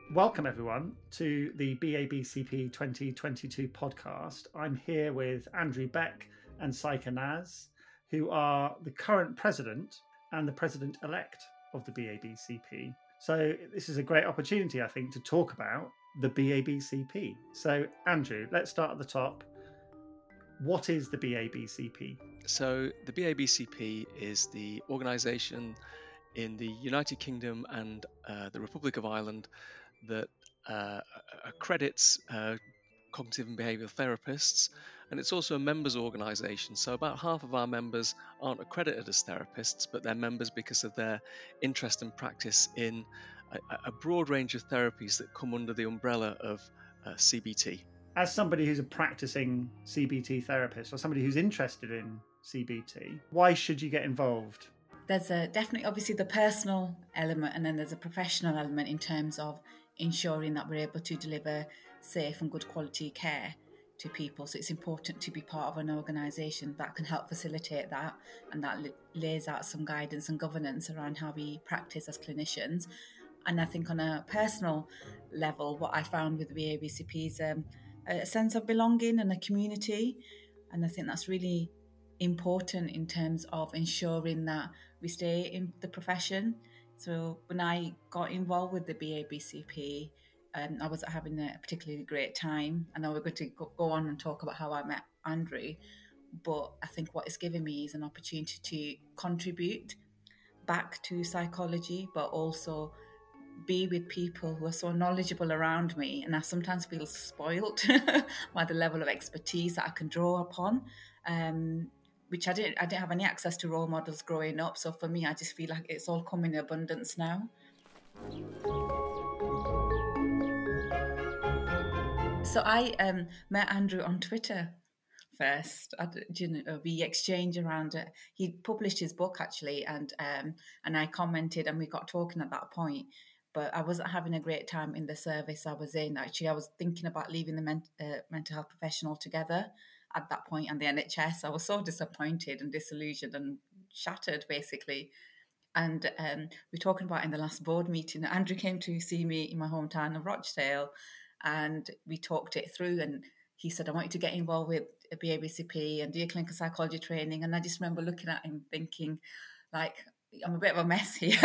Welcome, everyone, to the BABCP 2022 podcast. I'm here with Andrew Beck and Saika Naz, who are the current president and the president elect of the BABCP. So, this is a great opportunity, I think, to talk about the BABCP. So, Andrew, let's start at the top. What is the BABCP? So, the BABCP is the organisation in the United Kingdom and the Republic of Ireland that accredits cognitive and behavioural therapists, and it's also a members organisation. So, about half of our members aren't accredited as therapists, but they're members because of their interest and practice in a broad range of therapies that come under the umbrella of CBT. As somebody who's a practicing CBT therapist or somebody who's interested in CBT, why should you get involved? There's definitely obviously the personal element, and then there's a professional element in terms of ensuring that we're able to deliver safe and good quality care to people. So it's important to be part of an organisation that can help facilitate that, and that lays out some guidance and governance around how we practice as clinicians. And I think on a personal level, what I found with the BABCP is a sense of belonging and a community, and I think that's really important in terms of ensuring that we stay in the profession. So when I got involved with the BABCP, I wasn't having a particularly great time. I know we're going to go on and talk about how I met Andrew, but I think what it's given me is an opportunity to contribute back to psychology, but also be with people who are so knowledgeable around me, and I sometimes feel spoilt by the level of expertise that I can draw upon. Which I didn't have any access to role models growing up. So for me, I just feel like it's all come in abundance now. So I met Andrew on Twitter first. We exchanged around it. He published his book actually, and I commented, and we got talking at that point. But I wasn't having a great time in the service I was in. Actually, I was thinking about leaving the mental health profession altogether at that point, and the NHS. I was so disappointed and disillusioned and shattered, basically. And we're talking about in the last board meeting, Andrew came to see me in my hometown of Rochdale, and we talked it through. And he said, I want you to get involved with a BABCP and do your clinical psychology training. And I just remember looking at him thinking, like, I'm a bit of a mess here.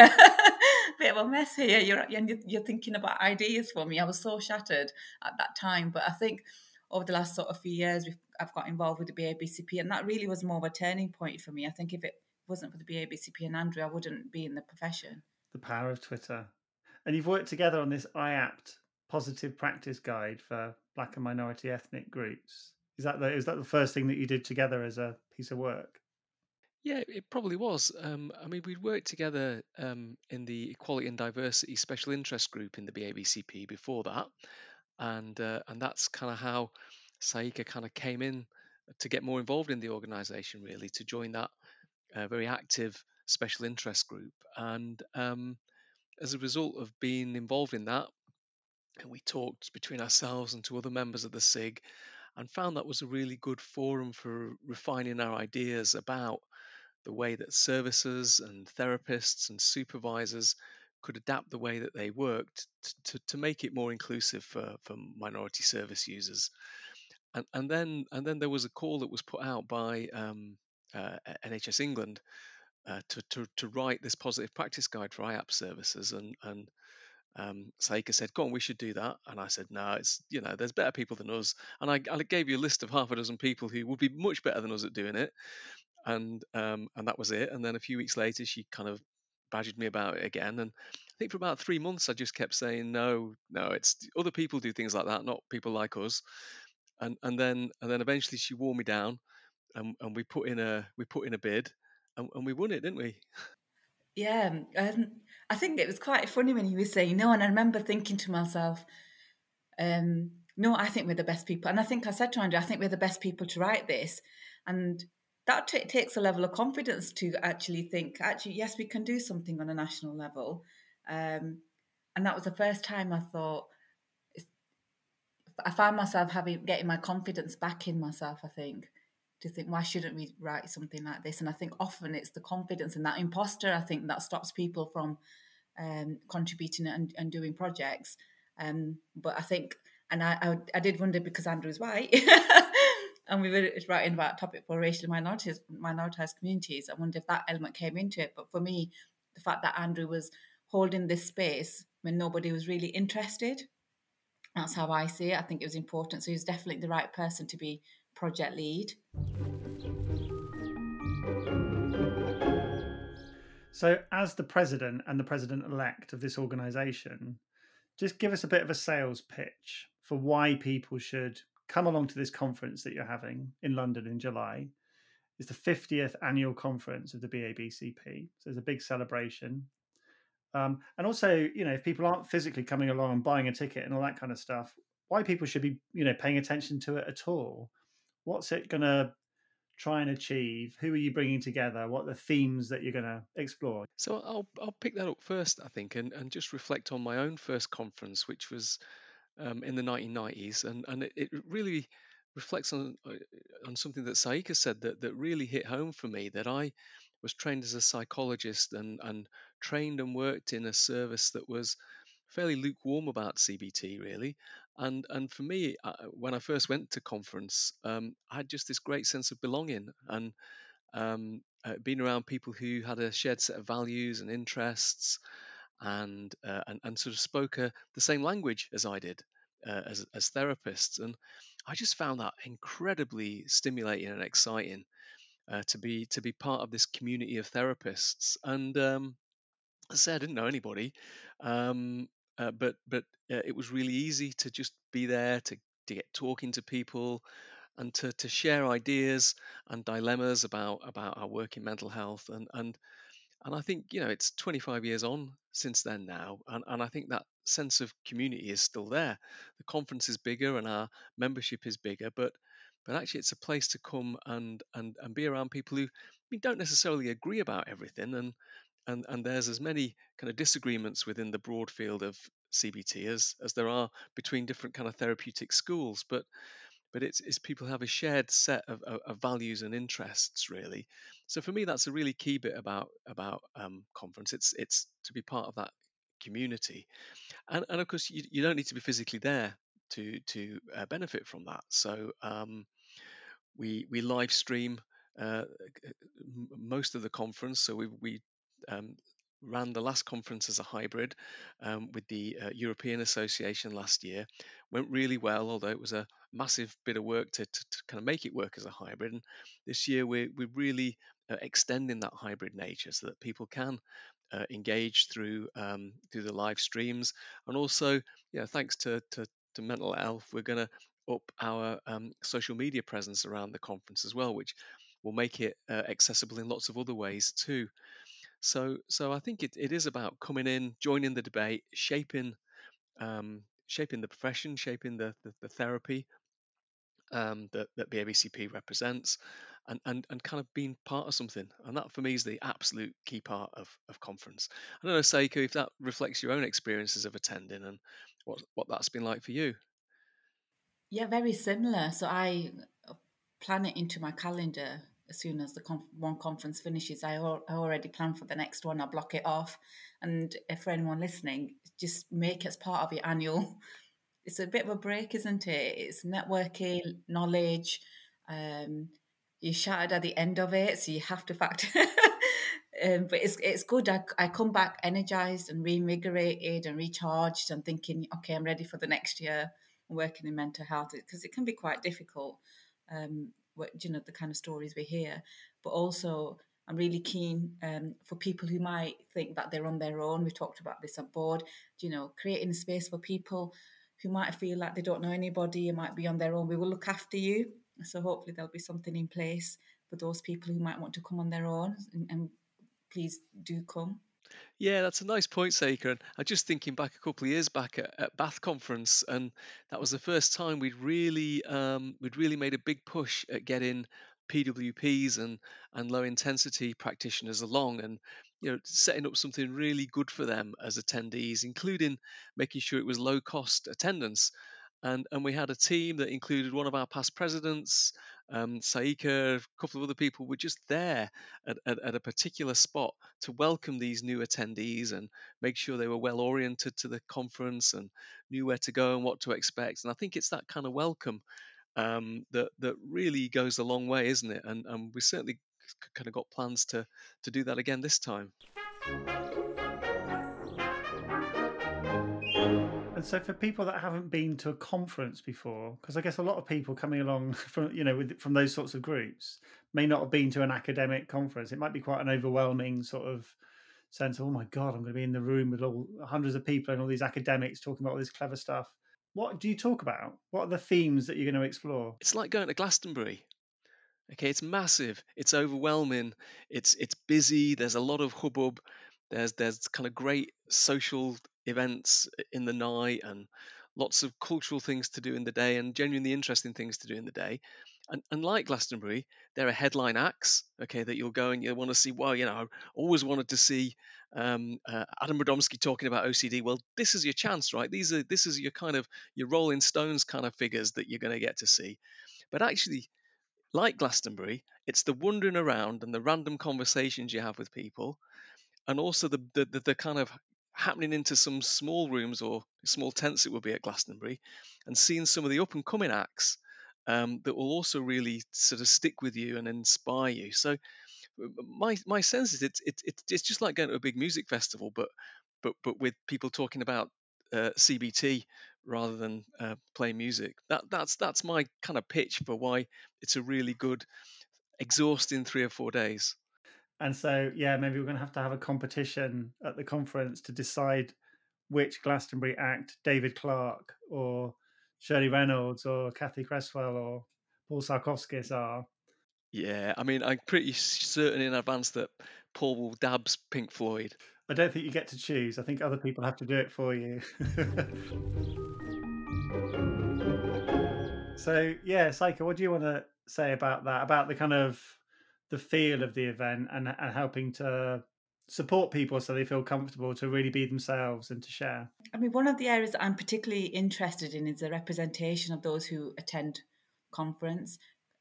You're thinking about ideas for me. I was so shattered at that time. But I think over the last sort of few years, I've got involved with the BABCP, and that really was more of a turning point for me. I think if it wasn't for the BABCP and Andrew, I wouldn't be in the profession. The power of Twitter. And you've worked together on this IAPT positive practice guide for Black and minority ethnic groups. Is that the first thing that you did together as a piece of work? Yeah, it probably was. I mean, we'd worked together in the Equality and Diversity Special Interest Group in the BABCP before that, and that's kind of how Saika kind of came in to get more involved in the organisation, really, to join that very active special interest group. And as a result of being involved in that, we talked between ourselves and two other members of the SIG, and found that was a really good forum for refining our ideas about the way that services and therapists and supervisors could adapt the way that they worked to make it more inclusive for minority service users. And then there was a call that was put out by NHS England to write this positive practice guide for IAP services, and Saika said, "Go on, we should do that." And I said, "No, it's there's better people than us." And I gave you a list of half a dozen people who would be much better than us at doing it, and that was it. And then a few weeks later, she kind of badgered me about it again, and I think for about 3 months I just kept saying, no, it's other people do things like that, not people like us. And then eventually she wore me down, and we put in a bid, and we won it, didn't we? Yeah, I think it was quite funny when you were saying no, and I remember thinking to myself, no, I think we're the best people. And I think I said to Andrew, I think we're the best people to write this. And that takes a level of confidence to actually think, yes, we can do something on a national level. And that was the first time I thought, I found myself getting my confidence back in myself, I think, to think, why shouldn't we write something like this? And I think often it's the confidence and that imposter, I think, that stops people from contributing and doing projects. But I think, and I did wonder, because Andrew's white, and we were writing about a topic for racial minoritized communities. I wonder if that element came into it. But for me, the fact that Andrew was holding this space when nobody was really interested, that's how I see it. I think it was important. So he's definitely the right person to be project lead. So, as the president and the president-elect of this organisation, just give us a bit of a sales pitch for why people should come along to this conference that you're having in London in July. It's the 50th annual conference of the BABCP, so there's a big celebration. And also, if people aren't physically coming along and buying a ticket and all that kind of stuff, why people should be, paying attention to it at all? What's it going to try and achieve? Who are you bringing together? What are the themes that you're going to explore? So I'll pick that up first, I think, and just reflect on my own first conference, which was in the 1990s, and it really reflects on something that Saika said that really hit home for me. That I was trained as a psychologist and trained and worked in a service that was fairly lukewarm about CBT, really. And for me, when I first went to conference, I had just this great sense of belonging and being around people who had a shared set of values and interests, and sort of spoke the same language as I did, as therapists. And I just found that incredibly stimulating and exciting, to be part of this community of therapists. And I say I didn't know anybody, but it was really easy to just be there, to get talking to people, and to share ideas and dilemmas about our work in mental health. And I think, it's 25 years on since then now, and I think that sense of community is still there. The conference is bigger and our membership is bigger, but actually it's a place to come and be around people who we don't necessarily agree about everything, and there's as many kind of disagreements within the broad field of CBT as there are between different kind of therapeutic schools, but it's people have a shared set of values and interests, really. So for me, that's a really key bit about conference. It's to be part of that community, and of course you don't need to be physically there to benefit from that. So we live stream most of the conference. So we um, ran the last conference as a hybrid, with the European Association last year. Went really well, although it was a massive bit of work to kind of make it work as a hybrid. And this year we're really extending that hybrid nature so that people can engage through the live streams. And also, thanks to mental health, we're going to up our social media presence around the conference as well, which will make it accessible in lots of other ways too. So I think it is about coming in, joining the debate, shaping the profession, shaping the therapy that BABCP represents, and kind of being part of something. And that for me is the absolute key part of conference. I don't know, Seiko, if that reflects your own experiences of attending and what that's been like for you. Yeah, very similar. So I plan it into my calendar as soon as the one conference finishes. I already plan for the next one. I block it off. And for anyone listening, just make it as part of your annual. It's a bit of a break, isn't it? It's networking, knowledge. You're shattered at the end of it, so you have to factor. But it's good. I come back energized and reinvigorated and recharged and thinking, okay, I'm ready for the next year working in mental health, because it can be quite difficult. The kind of stories we hear, but also I'm really keen for people who might think that they're on their own. We talked about this on board, creating a space for people who might feel like they don't know anybody and might be on their own. We will look after you. So hopefully there'll be something in place for those people who might want to come on their own, and please do come. Yeah, that's a nice point, Saker. And I'm just thinking back a couple of years back at Bath Conference, and that was the first time we'd really made a big push at getting PWPs and low intensity practitioners along, and setting up something really good for them as attendees, including making sure it was low cost attendance. and we had a team that included one of our past presidents, Saika, a couple of other people were just there at a particular spot to welcome these new attendees and make sure they were well oriented to the conference and knew where to go and what to expect. And I think it's that kind of welcome that really goes a long way, isn't it? And we certainly kind of got plans to do that again this time. And so, for people that haven't been to a conference before, because I guess a lot of people coming along from from those sorts of groups may not have been to an academic conference. It might be quite an overwhelming sort of sense of, oh my god, I'm going to be in the room with all hundreds of people and all these academics talking about all this clever stuff. What do you talk about? What are the themes that you're going to explore? It's like going to Glastonbury. Okay, it's massive, it's overwhelming, it's busy. There's a lot of hubbub. There's kind of great social events in the night and lots of cultural things to do in the day and genuinely interesting things to do in the day. And like Glastonbury, there are headline acts, okay, that you'll go and you want to see. Well, I always wanted to see Adam Radomski talking about OCD. Well, this is your chance, right? This is your kind of your Rolling Stones kind of figures that you're going to get to see. But actually, like Glastonbury, it's the wandering around and the random conversations you have with people, and also the kind of happening into some small rooms or small tents it would be at Glastonbury, and seeing some of the up and coming acts that will also really sort of stick with you and inspire you. So my sense is it's just like going to a big music festival, but with people talking about CBT rather than playing music. That's my kind of pitch for why it's a really good, exhausting 3 or 4 days. And so, yeah, maybe we're going to have a competition at the conference to decide which Glastonbury act David Clarke or Shirley Reynolds or Kathy Cresswell or Paul Sarkowskis are. Yeah, I mean, I'm pretty certain in advance that Paul will dabs Pink Floyd. I don't think you get to choose. I think other people have to do it for you. So, yeah, Saika, what do you want to say about that? About the kind of the feel of the event and helping to support people so they feel comfortable to really be themselves and to share? I mean, one of the areas that I'm particularly interested in is the representation of those who attend conference.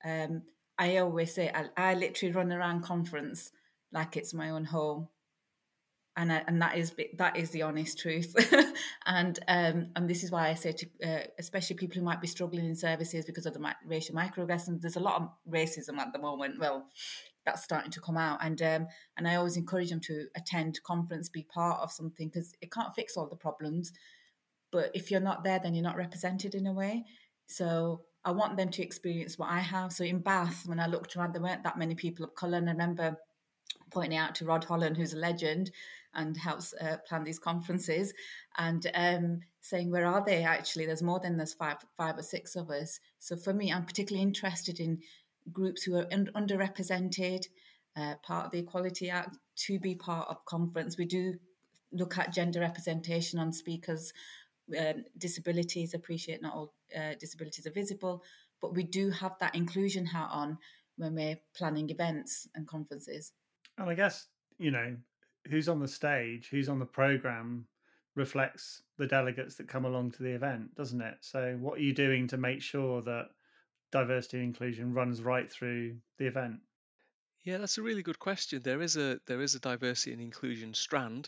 I always say I literally run around conference like it's my own home, and that is the honest truth. And this is why I say to especially people who might be struggling in services because of the racial microaggressions. There's a lot of racism at the moment. Well, that's starting to come out, and I always encourage them to attend conference, be part of something, because it can't fix all the problems, but if you're not there, then you're not represented in a way. So I want them to experience what I have. So in Bath, when I looked around, there weren't that many people of colour, and I remember pointing out to Rod Holland, who's a legend and helps plan these conferences, and saying, where are they actually? There's more than there's five or six of us. So for me, I'm particularly interested in groups who are underrepresented, part of the Equality Act, to be part of conference. We do look at gender representation on speakers, disabilities. Appreciate not all disabilities are visible, but we do have that inclusion hat on when we're planning events and conferences. And I guess, who's on the stage, who's on the program reflects the delegates that come along to the event, doesn't it? So what are you doing to make sure that diversity and inclusion runs right through the event? Yeah, that's a really good question. There is a diversity and inclusion strand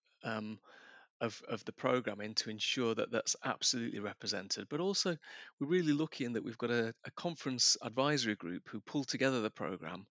of the programming to ensure that that's absolutely represented. But also, we're really lucky in that we've got a conference advisory group who pull together the program,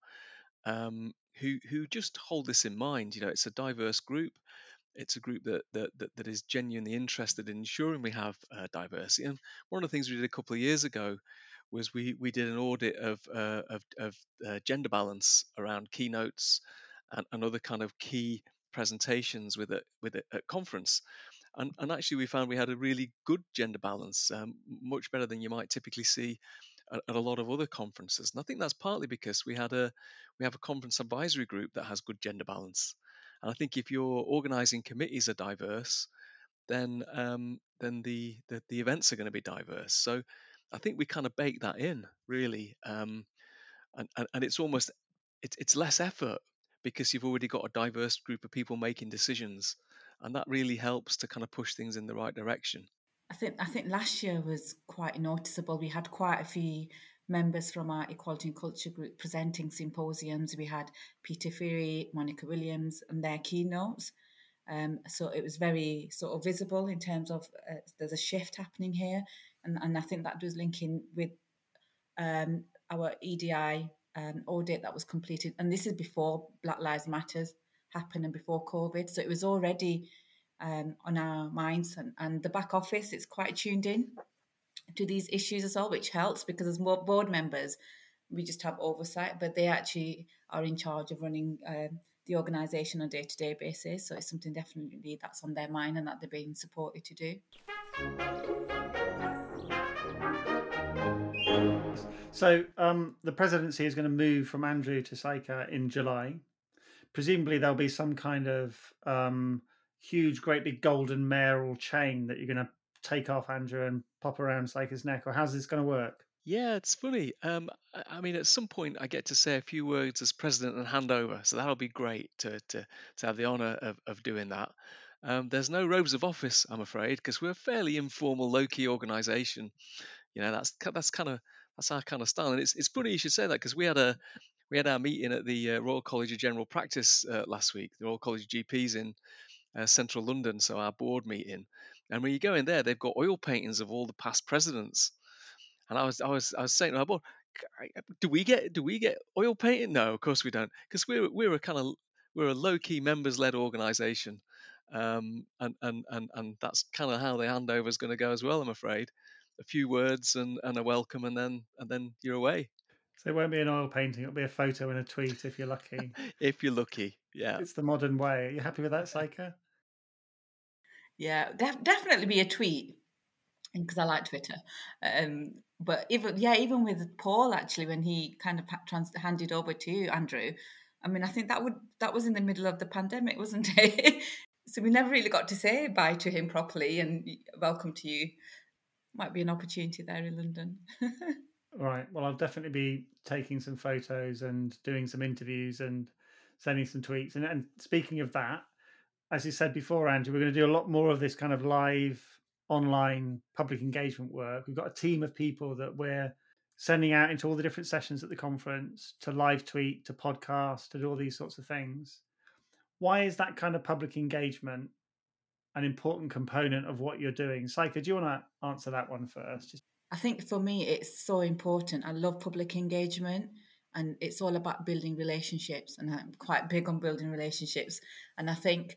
who just hold this in mind. It's a diverse group. It's a group that is genuinely interested in ensuring we have diversity. And one of the things we did a couple of years ago was we did an audit of gender balance around keynotes and other kind of key presentations with it at conference. And actually, we found we had a really good gender balance, much better than you might typically see at a lot of other conferences. And I think that's partly because we have a conference advisory group that has good gender balance. And I think if your organising committees are diverse, then the events are going to be diverse. So I think we kind of bake that in really, and it's almost it's less effort because you've already got a diverse group of people making decisions, and that really helps to kind of push things in the right direction. I think last year was quite noticeable. We had quite a few members from our Equality and Culture group presenting symposiums. We had Peter Feary, Monica Williams, and their keynotes. So it was very sort of visible in terms of there's a shift happening here, and I think that does link in with our EDI audit that was completed, and this is before Black Lives Matters happened and before COVID, so it was already on our minds, and the back office is quite tuned in to these issues as well, which helps because as more board members, we just have oversight, but they actually are in charge of running the organisation on a day-to-day basis. So it's something definitely that's on their mind and that they're being supported to do. So the presidency is going to move from Andrew to Saika in July. Presumably there'll be some kind of huge, great big golden mayoral chain that you're going to take off Andrew and pop around Saika's neck, or how's this going to work? Yeah, it's funny. I mean, at some point, I get to say a few words as president and hand over, so that'll be great to have the honour of doing that. There's no robes of office, I'm afraid, because we're a fairly informal, low-key organisation. You know, that's our kind of style, and it's funny you should say that because we had our meeting at the Royal College of General Practice last week, the Royal College of GPs in central London, so our board meeting. And when you go in there, they've got oil paintings of all the past presidents. And I was saying to our board, do we get oil painting? No, of course we don't, because we're a low key members led organisation, and that's kind of how the handover is going to go as well. I'm afraid, a few words and a welcome, and then you're away. So it won't be an oil painting; it'll be a photo and a tweet if you're lucky. If you're lucky, yeah. It's the modern way. Are you happy with that, Saika? Yeah, definitely be a tweet because I like Twitter. But even with Paul, actually, when he kind of handed over to Andrew, I mean, I think that was in the middle of the pandemic, wasn't it? So we never really got to say bye to him properly and welcome to you. Might be an opportunity there in London. Right. Well, I'll definitely be taking some photos and doing some interviews and sending some tweets. And speaking of that, as you said before, Andrew, we're going to do a lot more of this kind of live online public engagement work. We've got a team of people that we're sending out into all the different sessions at the conference, to live tweet, to podcast, to do all these sorts of things. Why is that kind of public engagement an important component of what you're doing? Saika, do you want to answer that one first? I think for me, it's so important. I love public engagement, and it's all about building relationships, and I'm quite big on building relationships. And I think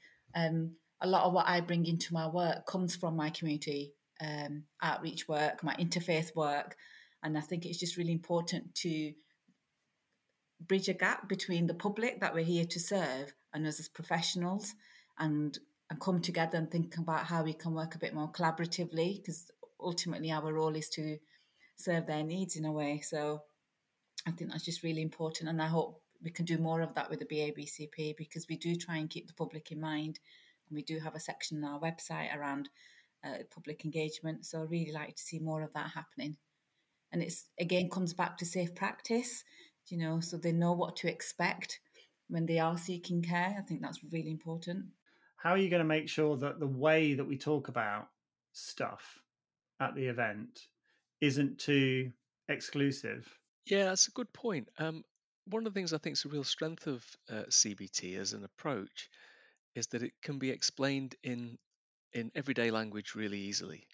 a lot of what I bring into my work comes from my community outreach work, my interfaith work, and I think it's just really important to bridge a gap between the public that we're here to serve and us as professionals, and come together and think about how we can work a bit more collaboratively, because ultimately our role is to serve their needs in a way. So I think that's just really important, and I hope we can do more of that with the BABCP, because we do try and keep the public in mind, and we do have a section on our website around public engagement. So I really like to see more of that happening. And it's again comes back to safe practice, so they know what to expect when they are seeking care. I think that's really important. How are you going to make sure that the way that we talk about stuff at the event isn't too exclusive? Yeah, that's a good point. One of the things I think is a real strength of CBT as an approach is that it can be explained in everyday language really easily.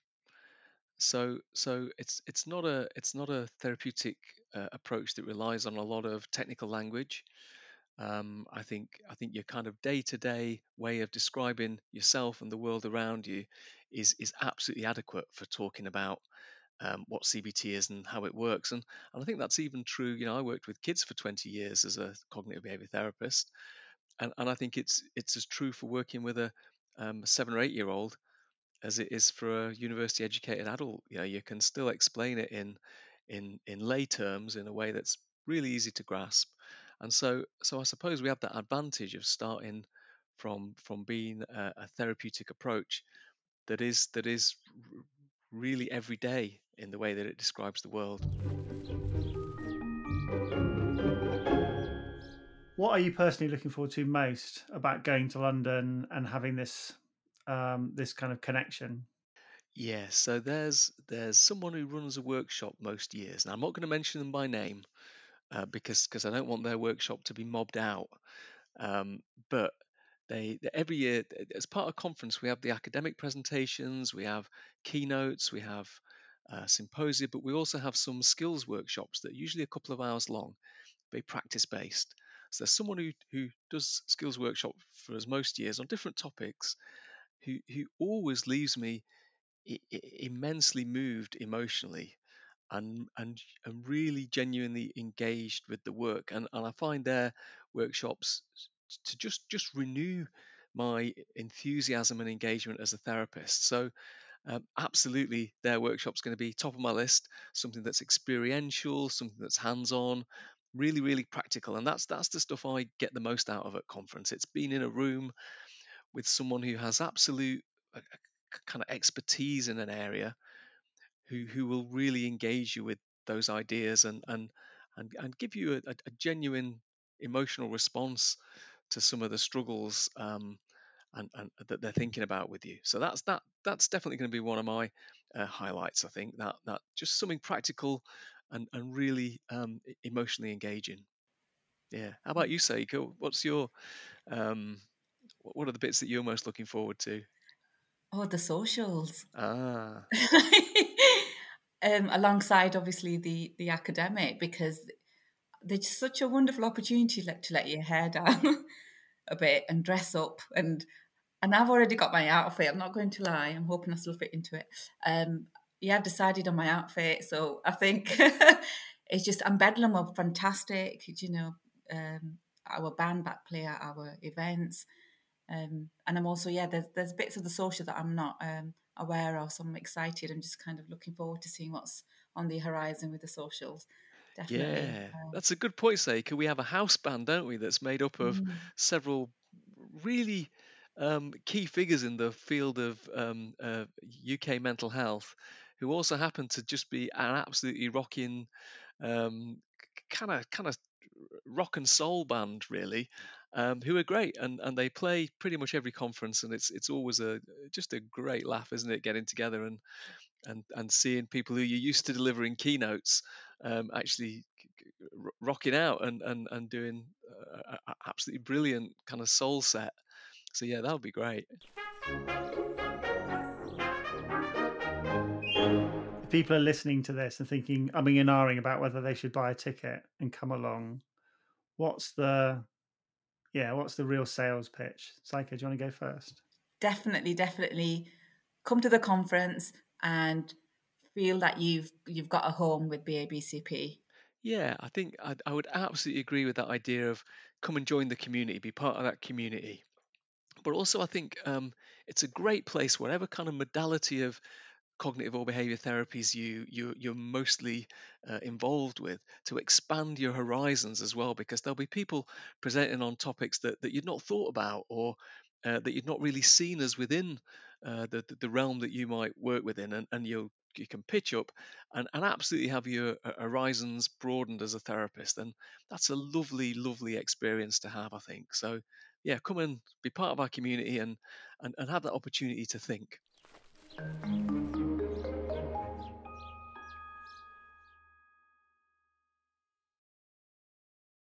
So it's not a therapeutic approach that relies on a lot of technical language. I think your kind of day-to-day way of describing yourself and the world around you is absolutely adequate for talking about what CBT is and how it works. And I think that's even true. I worked with kids for 20 years as a cognitive behavior therapist, and I think it's as true for working with a 7 or 8 year old as it is for a university educated adult. You can still explain it in lay terms in a way that's really easy to grasp. And so I suppose we have that advantage of starting from being a therapeutic approach that is really every day in the way that it describes the world. What are you personally looking forward to most about going to London and having this this kind of connection? Yeah, so there's someone who runs a workshop most years. Now I'm not going to mention them by name because I don't want their workshop to be mobbed out. Um, but every year as part of conference we have the academic presentations, we have keynotes, we have symposia, but we also have some skills workshops that are usually a couple of hours long, very practice based. So there's someone who does skills workshop for us most years on different topics, who always leaves me immensely moved emotionally and really genuinely engaged with the work, and I find their workshops to just renew my enthusiasm and engagement as a therapist. So absolutely their workshop's going to be top of my list, something that's experiential, something that's hands-on, really really practical, and that's the stuff I get the most out of at conference. It's being in a room with someone who has absolute kind of expertise in an area, who will really engage you with those ideas and give you a genuine emotional response to some of the struggles and that they're thinking about with you. So that's definitely going to be one of my highlights. I think that just something practical and really emotionally engaging. Yeah. How about you, Seiko? What's your um, what are the bits that you're most looking forward to? Oh, the socials. Ah, Alongside obviously the academic, because there's such a wonderful opportunity to let your hair down a bit and dress up, and I've already got my outfit. I'm not going to lie. I'm hoping I still fit into it. Yeah, I've decided on my outfit, so I think it's just and Bedlam are fantastic. Our band back play at our events, and I'm also there's bits of the social that I'm not aware of, so I'm excited. I'm just kind of looking forward to seeing what's on the horizon with the socials. Definitely. yeah, that's a good point, Seiko. We have a house band, don't we, that's made up of several really key figures in the field of UK mental health, who also happen to just be an absolutely rocking kind of rock and soul band, really, who are great, and they play pretty much every conference, and it's always just a great laugh, isn't it, getting together and seeing people who you're used to delivering keynotes actually rocking out and doing absolutely brilliant kind of soul set. So yeah, that would be great. If people are listening to this and thinking, umming and ahhing about whether they should buy a ticket and come along, what's the real sales pitch? Psycho, do you want to go first? Definitely come to the conference and feel that you've got a home with BABCP. Yeah, I think I would absolutely agree with that idea of come and join the community, be part of that community. But also, I think it's a great place, whatever kind of modality of cognitive or behavior therapies you're mostly involved with, to expand your horizons as well, because there'll be people presenting on topics that you'd not thought about, or that you'd not really seen as within the realm that you might work within, and you can pitch up and absolutely have your horizons broadened as a therapist, and that's a lovely experience to have, I think. So yeah, come and be part of our community and have that opportunity to think.